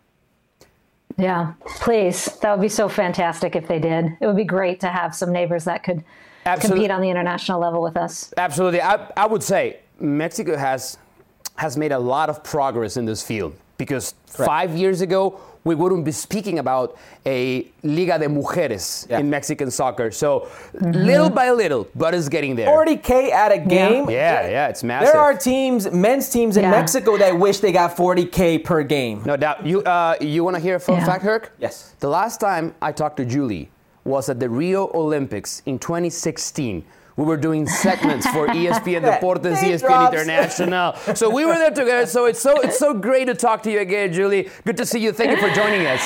Yeah, please. That would be so fantastic if they did. It would be great to have some neighbors that could Absolutely. compete on the international level with us. Absolutely. I, I would say Mexico has has made a lot of progress in this field because Correct. five years ago, we wouldn't be speaking about a Liga de Mujeres Yeah. in Mexican soccer. So little by little, but it's getting there. forty K at a game. Yeah, yeah, it's massive. There are teams, men's teams in Yeah. Mexico that wish they got forty K per game. No doubt. You uh, you want to hear a fun Yeah. fact, Herc? Yes. The last time I talked to Julie was at the Rio Olympics in twenty sixteen. We were doing segments for E S P N Deportes, Name E S P N drops. International. So we were there together. So it's so it's so great to talk to you again, Julie. Good to see you. Thank you for joining us.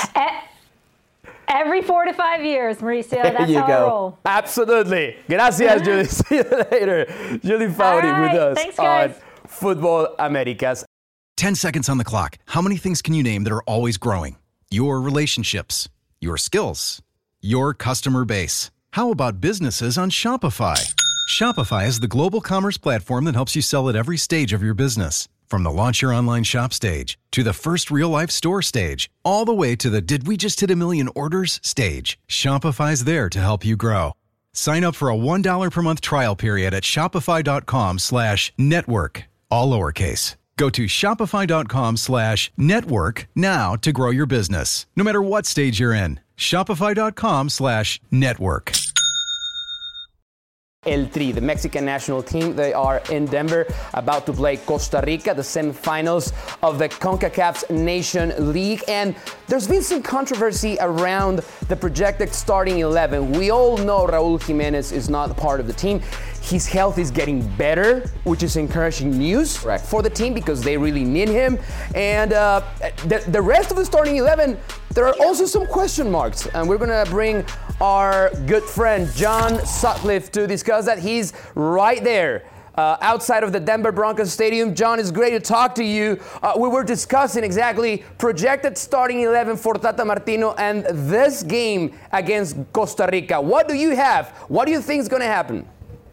Every four to five years, Mauricio. That's you how go. I roll. Absolutely. Gracias, Julie. See you later. Julie Foudy All right. with us Thanks, guys. on Football Americas. ten seconds on the clock. How many things can you name that are always growing? Your relationships, your skills, your customer base. How about businesses on Shopify? Shopify is the global commerce platform that helps you sell at every stage of your business. From the launch your online shop stage to the first real life store stage, all the way to the did we just hit a million orders stage. Shopify's there to help you grow. Sign up for a one dollar per month trial period at shopify.com slash network, all lowercase. Go to shopify.com slash network now to grow your business, no matter what stage you're in. Shopify.com slash network. El Tri, the Mexican national team, they are in Denver about to play Costa Rica, the semifinals of the CONCACAF's Nation League. And there's been some controversy around the projected starting eleven. We all know Raul Jimenez is not part of the team. His health is getting better, which is encouraging news Correct. for the team because they really need him. And uh, the, the rest of the starting eleven, there are also some question marks. And we're going to bring our good friend John Sutcliffe to discuss that. He's right there uh, outside of the Denver Broncos Stadium. John, it's great to talk to you. Uh, we were discussing exactly projected starting eleven for Tata Martino and this game against Costa Rica. What do you have? What do you think is going to happen?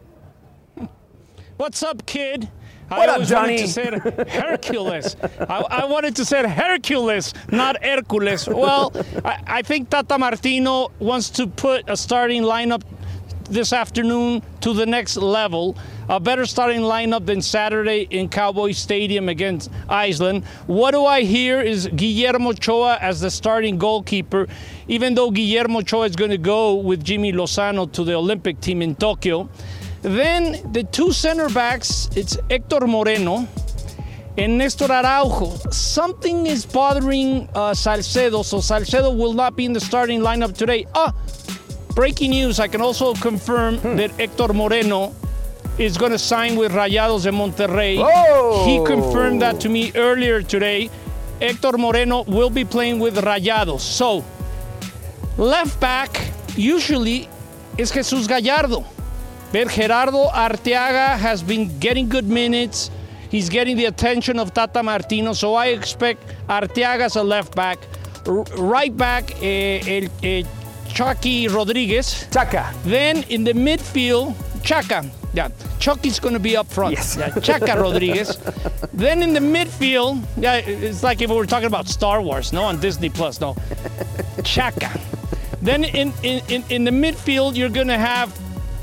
What's up, kid? What I up, always Johnny? wanted to say Hercules. I, I wanted to say Hercules, not Hercules. Well, I, I think Tata Martino wants to put a starting lineup this afternoon to the next level. A better starting lineup than Saturday in Cowboy Stadium against Iceland. What do I hear is Guillermo Ochoa as the starting goalkeeper, even though Guillermo Ochoa is going to go with Jimmy Lozano to the Olympic team in Tokyo. Then the two center backs, it's Héctor Moreno and Néstor Araujo. Something is bothering uh, Salcedo, so Salcedo will not be in the starting lineup today. Ah, breaking news, I can also confirm Hmm. that Héctor Moreno is going to sign with Rayados de Monterrey. Whoa. He confirmed that to me earlier today. Héctor Moreno will be playing with Rayados. So, left back usually is Jesus Gallardo. But Gerardo Arteaga has been getting good minutes. He's getting the attention of Tata Martino, so I expect Arteaga as a left back. R- right back, eh, el, eh, Chucky Rodriguez. Chaka. Then in the midfield, Chaka. Yeah, Chucky's going to be up front. Yes. Yeah, Chaka Rodriguez. Then in the midfield, yeah, it's like if we were talking about Star Wars, no, on Disney Plus, no. Chaka. Then in, in, in, in the midfield, you're going to have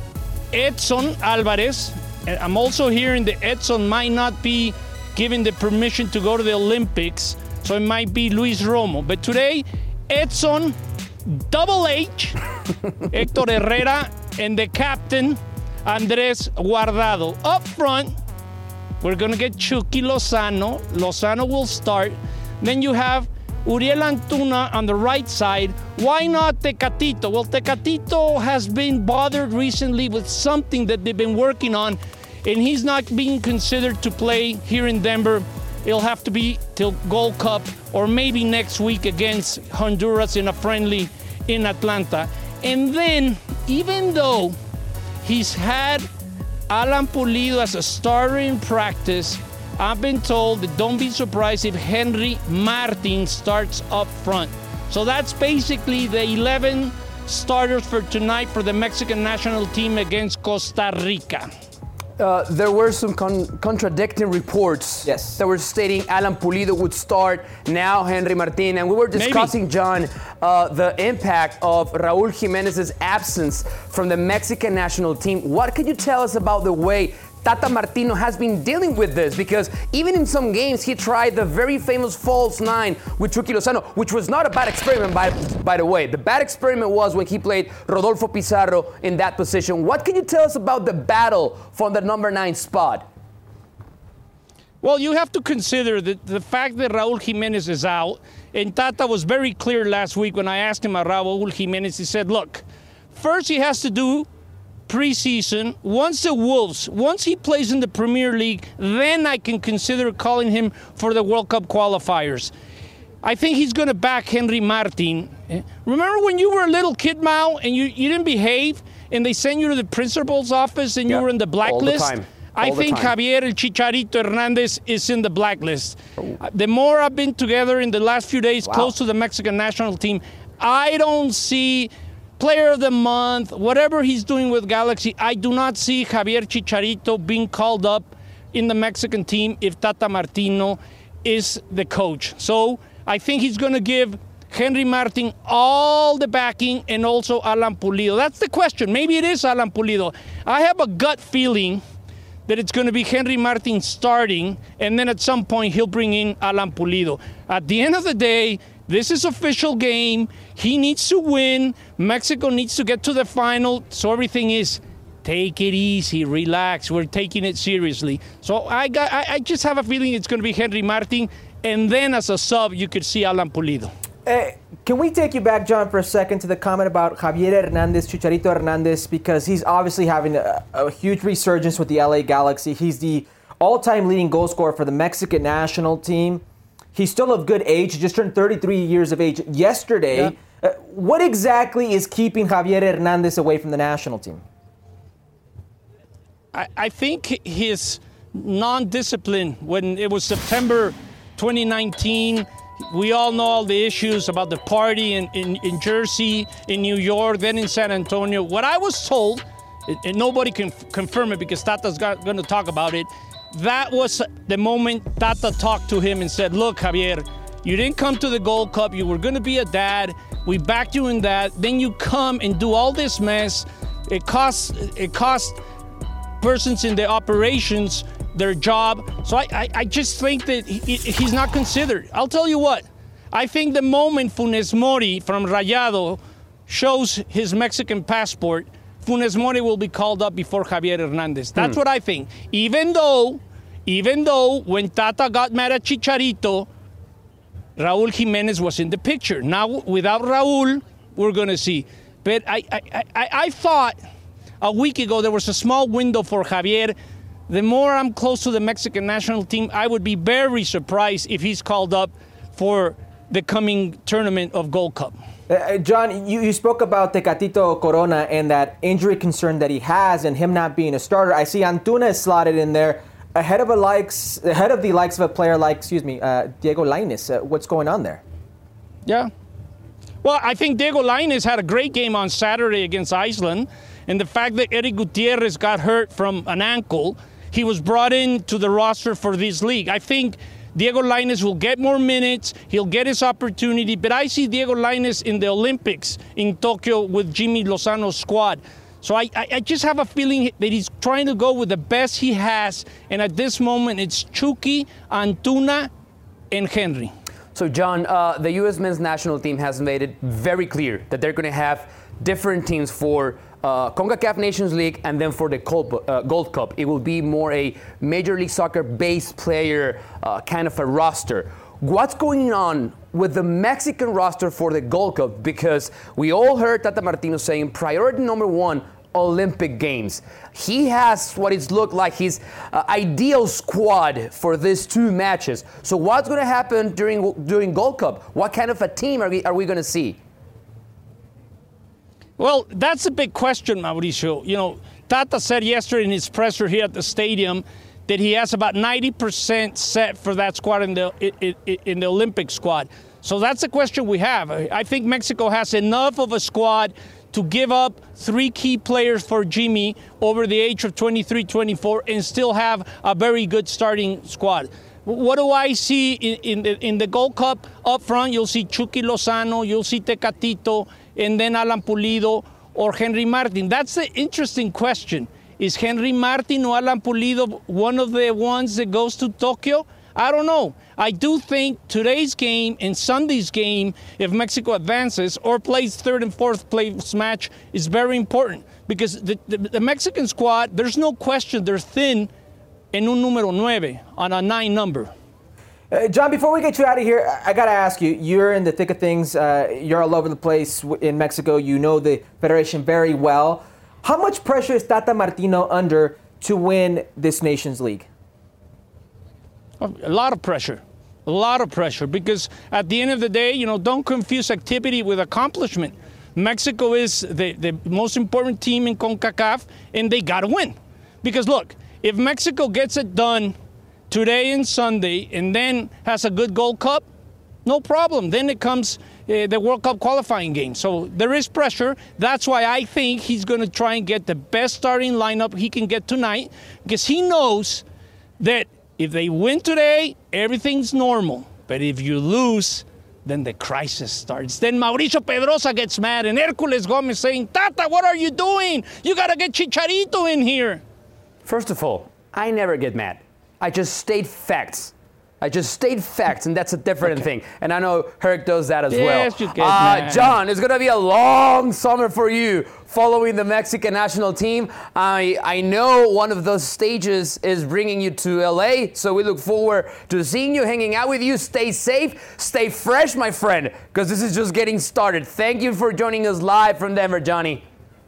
Edson Alvarez. And I'm also hearing that Edson might not be given the permission to go to the Olympics, so it might be Luis Romo. But today, Edson, Double H, Héctor Herrera, and the captain, Andrés Guardado. Up front, we're going to get Chucky Lozano. Lozano will start. Then you have Uriel Antuna on the right side. Why not Tecatito? Well, Tecatito has been bothered recently with something that they've been working on, and he's not being considered to play here in Denver. It'll have to be till Gold Cup or maybe next week against Honduras in a friendly in Atlanta. And then, even though he's had Alan Pulido as a starter in practice, I've been told that don't be surprised if Henry Martin starts up front. So that's basically the eleven starters for tonight for the Mexican national team against Costa Rica. Uh, there were some con- contradicting reports yes. that were stating Alan Pulido would start, now Henry Martin. And we were discussing, Maybe. John, uh, the impact of Raúl Jiménez's absence from the Mexican national team. What can you tell us about the way Tata Martino has been dealing with this? Because even in some games, he tried the very famous false nine with Chucky Lozano, which was not a bad experiment, by, by the way. The bad experiment was when he played Rodolfo Pizarro in that position. What can you tell us about the battle for the number nine spot? Well, you have to consider that the fact that Raúl Jiménez is out, and Tata was very clear last week when I asked him about Raúl Jiménez. He said, look, first he has to do preseason. Once the Wolves, once he plays in the Premier League, then I can consider calling him for the World Cup qualifiers. I think he's going to back Henry Martin. Remember when you were a little kid, Mao, and you, you didn't behave, and they sent you to the principal's office and yep. you were in the blacklist? All the time. All I the think time. Javier El Chicharito Hernandez is in the blacklist. Oh. The more I've been together in the last few days, wow. close to the Mexican national team, I don't see Player of the Month, whatever he's doing with Galaxy, I do not see Javier Chicharito being called up in the Mexican team if Tata Martino is the coach. So I think he's going to give Henry Martin all the backing and also Alan Pulido. That's the question. Maybe it is Alan Pulido. I have a gut feeling that it's going to be Henry Martin starting, and then at some point he'll bring in Alan Pulido. At the end of the day, this is official game. He needs to win. Mexico needs to get to the final. So everything is take it easy, relax. We're taking it seriously. So I got, I, I just have a feeling it's going to be Henry Martin. And then as a sub, you could see Alan Pulido. Uh, can we take you back, John, for a second to the comment about Javier Hernandez, Chicharito Hernandez, because he's obviously having a, a huge resurgence with the L A Galaxy. He's the all-time leading goal scorer for the Mexican national team. He's still of good age. He just turned thirty-three years of age yesterday. Yeah. Uh, what exactly is keeping Javier Hernandez away from the national team? I, I think his non-discipline when it was September twenty nineteen. We all know all the issues about the party in, in, in Jersey, in New York, then in San Antonio. What I was told, and nobody can f- confirm it because Tata's going to talk about it, that was the moment Tata talked to him and said, look, Javier, you didn't come to the Gold Cup. You were going to be a dad. We backed you in that. Then you come and do all this mess. It costs, it costs persons in the operations their job. So I, I, I just think that he, he's not considered. I'll tell you what. I think the moment Funes Mori from Rayado shows his Mexican passport, Funes Mori will be called up before Javier Hernandez. That's hmm. what I think. Even though, even though when Tata got mad at Chicharito, Raúl Jiménez was in the picture. Now, without Raúl, we're going to see. But I, I, I, I thought a week ago there was a small window for Javier. The more I'm close to the Mexican national team, I would be very surprised if he's called up for the coming tournament of Gold Cup. Uh, John, you, you spoke about Tecatito Corona and that injury concern that he has and him not being a starter. I see Antuna is slotted in there ahead of a likes ahead of the likes of a player like, excuse me, uh, Diego Lainez. Uh, what's going on there? Yeah. Well, I think Diego Lainez had a great game on Saturday against Iceland, and the fact that Eric Gutierrez got hurt from an ankle, he was brought in to the roster for this league. I think Diego Lainez will get more minutes, he'll get his opportunity, but I see Diego Lainez in the Olympics in Tokyo with Jimmy Lozano's squad. So I, I just have a feeling that he's trying to go with the best he has, and at this moment it's Chucky, Antuna, and Henry. So, John, uh, the U S men's national team has made it very clear that they're going to have different teams for uh, CONCACAF Nations League and then for the Gold, uh, Gold Cup. It will be more a Major League Soccer base player uh, kind of a roster. What's going on with the Mexican roster for the Gold Cup? Because we all heard Tata Martino saying priority number one, Olympic Games. He has what it's looked like his uh, ideal squad for these two matches. So what's going to happen during during Gold Cup? What kind of a team are we are we going to see? Well, that's a big question, Mauricio. You know, Tata said yesterday in his presser here at the stadium that he has about ninety percent set for that squad in the in, in the Olympic squad. So that's the question we have. I think Mexico has enough of a squad to give up three key players for Jimmy over the age of twenty-three, twenty-four and still have a very good starting squad. What do I see in, in, the, in the Gold Cup? Up front, you'll see Chucky Lozano, you'll see Tecatito, and then Alan Pulido or Henry Martin. That's the interesting question. Is Henry Martin or Alan Pulido one of the ones that goes to Tokyo? I don't know. I do think today's game and Sunday's game, if Mexico advances or plays third and fourth place match, is very important because the, the, the Mexican squad, there's no question they're thin en un número nueve, on a nine number. Uh, John, before we get you out of here, I, I got to ask you, you're in the thick of things. Uh, you're all over the place in Mexico. You know the Federation very well. How much pressure is Tata Martino under to win this Nations League? A lot of pressure. A lot of pressure because at the end of the day, you know, don't confuse activity with accomplishment. Mexico is the, the most important team in CONCACAF, and they got to win. Because look, if Mexico gets it done today and Sunday and then has a good Gold Cup, no problem. Then it comes uh, the World Cup qualifying game. So there is pressure. That's why I think he's going to try and get the best starting lineup he can get tonight because he knows that if they win today, everything's normal. But if you lose, then the crisis starts. Then Mauricio Pedrosa gets mad and Herculez Gomez saying, Tata, what are you doing? You got to get Chicharito in here. First of all, I never get mad. I just state facts. I just state facts, and that's a different Okay. thing. And I know Herc does that as Yes, well. you get uh, mad. John, it's going to be a long summer for you following the Mexican national team. I I know one of those stages is bringing you to L A, so we look forward to seeing you, hanging out with you. Stay safe, stay fresh, my friend, because this is just getting started. Thank you for joining us live from Denver, Johnny.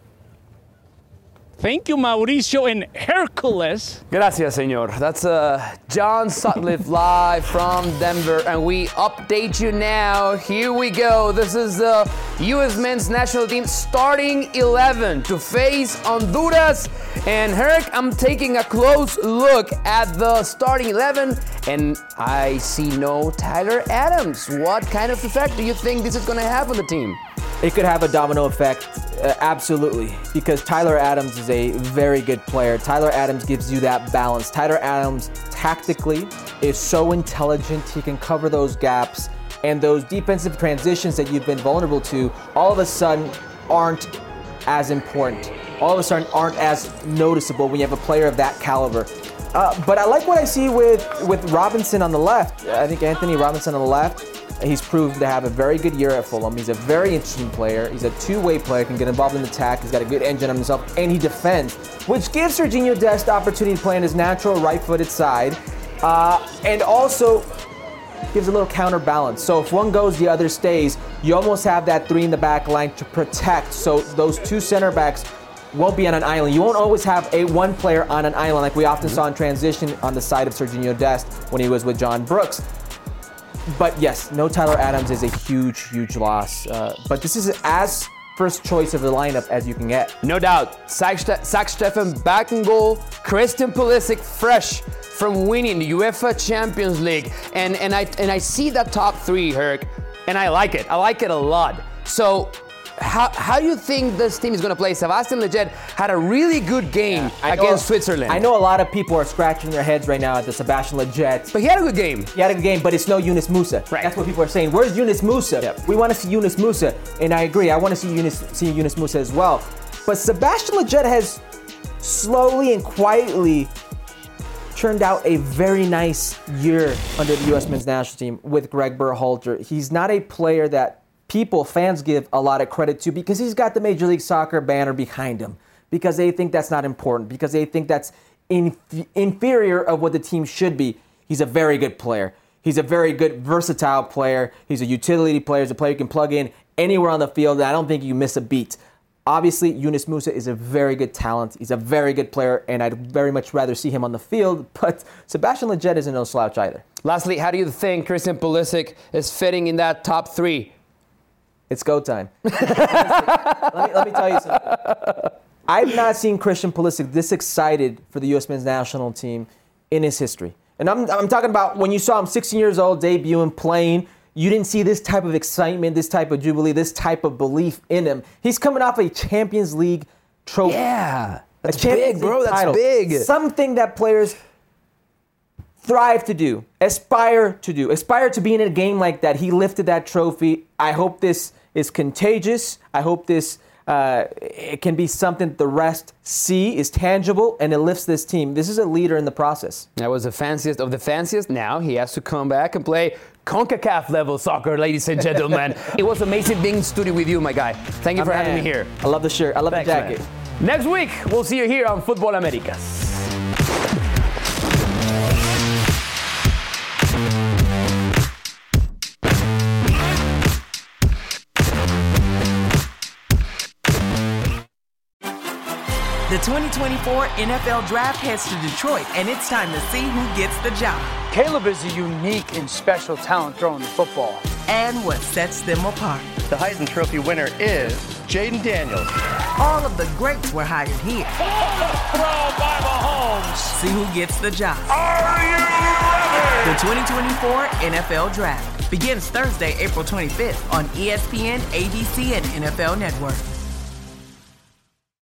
Thank you, Mauricio and Hercules. Gracias, señor. That's uh, John Sutcliffe live from Denver, and we update you now. Here we go. This is the U S men's national team starting eleven to face Honduras. And Herc, I'm taking a close look at the starting eleven, and I see no Tyler Adams. What kind of effect do you think this is going to have on the team? It could have a domino effect, uh, absolutely, because Tyler Adams is a very good player. Tyler Adams gives you that balance. Tyler Adams, tactically, is so intelligent. He can cover those gaps, and those defensive transitions that you've been vulnerable to, all of a sudden, aren't as important. All of a sudden, aren't as noticeable when you have a player of that caliber. Uh, but I like what I see with, with Robinson on the left. I think Anthony Robinson on the left, he's proved to have a very good year at Fulham. He's a very interesting player. He's a two-way player, can get involved in the attack. He's got a good engine on himself, and he defends, which gives Sergiño Dest the opportunity to play on his natural right-footed side, uh, and also gives a little counterbalance. So if one goes, the other stays. You almost have that three in the back line to protect, so those two center backs won't be on an island. You won't always have a one player on an island like we often saw in transition on the side of Sergiño Dest when he was with John Brooks. but yes, no Tyler Adams is a huge, huge loss. Uh, but this is as first choice of the lineup as you can get. No doubt. Zach, Ste- Zach Steffen back in goal. Christian Pulisic fresh from winning the UEFA Champions League. And and I and I see that top three, Herc, and I like it. I like it a lot. So how how do you think this team is going to play? Sebastian Lletget had a really good game yeah, against know, Switzerland. I know a lot of people are scratching their heads right now at the Sebastian Lletget. But he had a good game. He had a good game, but it's no Yunus Musa. Right. That's what people are saying. Where's Yunus Musa? Yep. We want to see Yunus Musa, and I agree. I want to see Yunus see Yunus Musa as well. But Sebastian Lletget has slowly and quietly turned out a very nice year under the U S men's national team with Greg Berhalter. He's not a player that people, fans give a lot of credit to because he's got the Major League Soccer banner behind him, because they think that's not important, because they think that's inf- inferior of what the team should be. He's a very good player. He's a very good, versatile player. He's a utility player. He's a player you can plug in anywhere on the field, and I don't think you miss a beat. Obviously, Yunus Musa is a very good talent. He's a very good player, and I'd very much rather see him on the field, but Sebastian Lletget isn't no slouch either. Lastly, how do you think Christian Pulisic is fitting in that top three? It's go time. let, me, let me tell you something. I've not seen Christian Pulisic this excited for the U S men's national team in his history. And I'm, I'm talking about when you saw him sixteen years old, debuting, playing, you didn't see this type of excitement, this type of jubilee, this type of belief in him. He's coming off a Champions League trophy. Yeah, that's a Champions big, bro. League That's title. big. Something that players thrive to do, aspire to do, aspire to be in a game like that. He lifted that trophy. I hope this is contagious. I hope this uh, it can be something the rest see, is tangible, and it lifts this team. This is a leader in the process. That was the fanciest of the fanciest. Now he has to come back and play CONCACAF level soccer, ladies and gentlemen. It was amazing being in studio with you, my guy. Thank you My for man. having me here. I love the shirt. I love Thanks, the jacket. man. Next week, we'll see you here on Football Americas. The twenty twenty-four N F L Draft heads to Detroit, and it's time to see who gets the job. Caleb is a unique and special talent throwing the football. And what sets them apart. The Heisman Trophy winner is Jaden Daniels. All of the greats were hired here. Throw by Mahomes. See who gets the job. Are you ready? The twenty twenty-four N F L Draft begins Thursday, April twenty-fifth on E S P N, A B C, and N F L Network.